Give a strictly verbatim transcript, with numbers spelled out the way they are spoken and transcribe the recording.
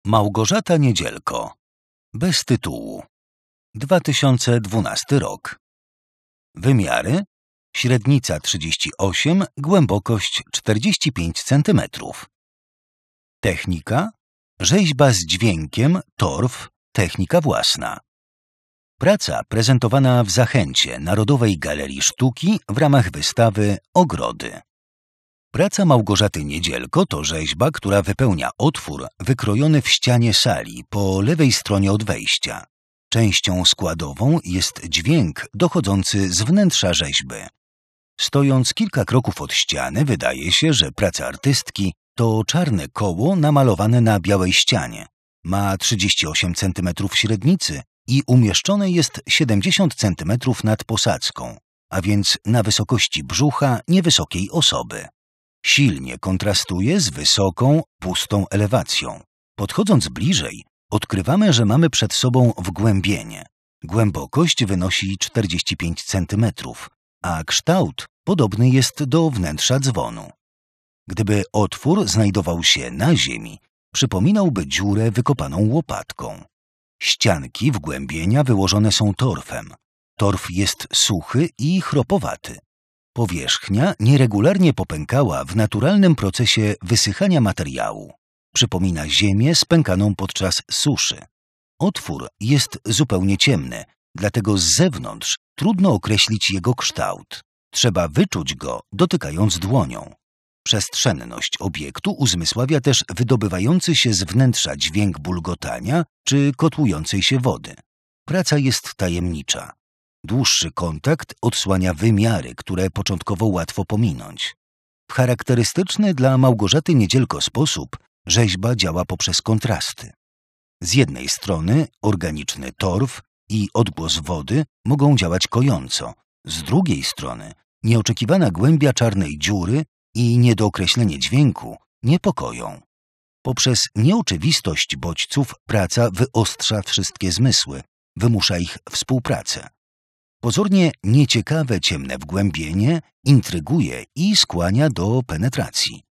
Małgorzata Niedzielko. Bez tytułu. dwa tysiące dwunasty rok. Wymiary: średnica trzydzieści osiem, głębokość czterdzieści pięć centymetrów. Technika: rzeźba z dźwiękiem, torf, technika własna. Praca prezentowana w Zachęcie Narodowej Galerii Sztuki w ramach wystawy Ogrody. Praca Małgorzaty Niedzielko to rzeźba, która wypełnia otwór wykrojony w ścianie sali po lewej stronie od wejścia. Częścią składową jest dźwięk dochodzący z wnętrza rzeźby. Stojąc kilka kroków od ściany, wydaje się, że praca artystki to czarne koło namalowane na białej ścianie. Ma trzydzieści osiem centymetrów średnicy i umieszczone jest siedemdziesiąt centymetrów nad posadzką, a więc na wysokości brzucha niewysokiej osoby. Silnie kontrastuje z wysoką, pustą elewacją. Podchodząc bliżej, odkrywamy, że mamy przed sobą wgłębienie. Głębokość wynosi czterdzieści pięć centymetrów, a kształt podobny jest do wnętrza dzwonu. Gdyby otwór znajdował się na ziemi, przypominałby dziurę wykopaną łopatką. Ścianki wgłębienia wyłożone są torfem. Torf jest suchy i chropowaty. Powierzchnia nieregularnie popękała w naturalnym procesie wysychania materiału. Przypomina ziemię spękaną podczas suszy. Otwór jest zupełnie ciemny, dlatego z zewnątrz trudno określić jego kształt. Trzeba wyczuć go, dotykając dłonią. Przestrzenność obiektu uzmysławia też wydobywający się z wnętrza dźwięk bulgotania czy kotłującej się wody. Praca jest tajemnicza. Dłuższy kontakt odsłania wymiary, które początkowo łatwo pominąć. W charakterystyczny dla Małgorzaty Niedzielko sposób rzeźba działa poprzez kontrasty. Z jednej strony organiczny torf i odgłos wody mogą działać kojąco, z drugiej strony nieoczekiwana głębia czarnej dziury i niedookreślenie dźwięku niepokoją. Poprzez nieoczywistość bodźców praca wyostrza wszystkie zmysły, wymusza ich współpracę. Pozornie nieciekawe ciemne wgłębienie intryguje i skłania do penetracji.